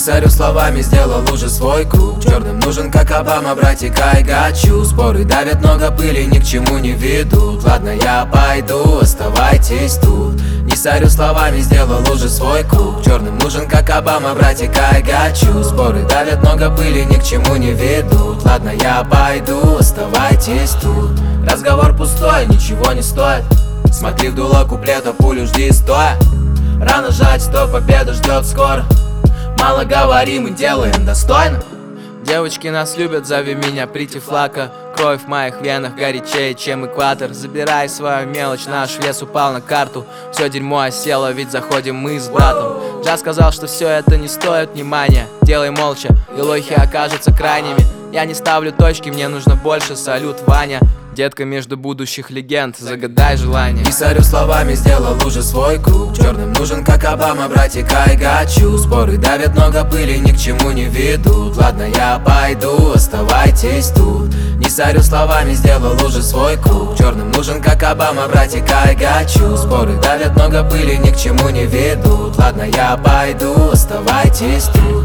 сорю словами, сделал уже свой круг. Черным нужен, как Обама, братик, I got you. Споры давят, много пыли, ни к чему не ведут. Ладно, я пойду, оставайтесь тут. Не сорю словами, сделал уже свой круг. Черным нужен, как Обама, братик, I got you. Споры давят, много пыли, ни к чему не ведут. Ладно, я пойду, оставайтесь тут. Разговор пустой, ничего не стоит. Смотри в дуло куплета, пулю жди стоя. Рано жать, что победа ждет скоро. Мало говорим и делаем достойно. Девочки нас любят, зови меня Прити Флака. Кровь в моих венах горячее, чем экватор. Забирай свою мелочь, наш вес упал на карту. Все дерьмо осело, ведь заходим мы с братом. Джаз сказал, что все это не стоит внимания. Делай молча, и лохи окажутся крайними. Я не ставлю точки, мне нужно больше, салют, Ваня. Детка между будущих легенд, загадай желание. Не сорю словами, сделал уже свой круг. Черным нужен, как Обама, братик, I got you. Споры давят, много пыли, ни к чему не ведут. Ладно, я пойду, оставайтесь тут. Не сорю словами, сделал уже свой круг. Черным нужен, как Обама, братик, I got you. Споры давят, много пыли, ни к чему не ведут. Ладно, я пойду, оставайтесь тут.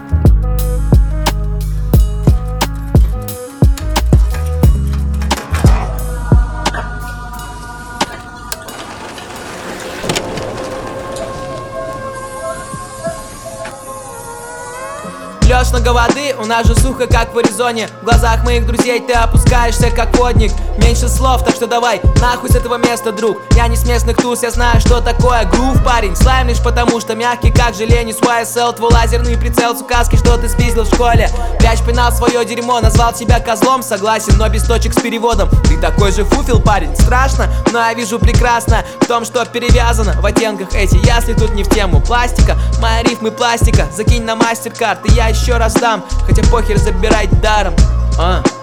Лёж много воды, у нас же сухо, как в Аризоне. В глазах моих друзей ты опускаешься, как водник. Меньше слов, так что давай нахуй с этого места, друг. Я не с местных туз, я знаю, что такое грув, парень. Слайм лишь потому, что мягкий, как желе. Не с YSL, твой лазерный прицел с указки, что ты спиздил в школе. Прячь пенал свое дерьмо, назвал тебя козлом. Согласен, но без точек с переводом. Ты такой же фуфел, парень, страшно. Но я вижу прекрасно в том, что перевязано в оттенках эти ясли. Тут не в тему пластика, мои рифмы пластика. Закинь на MasterCard, и я еще раз дам. Хотя похер, забирай даром.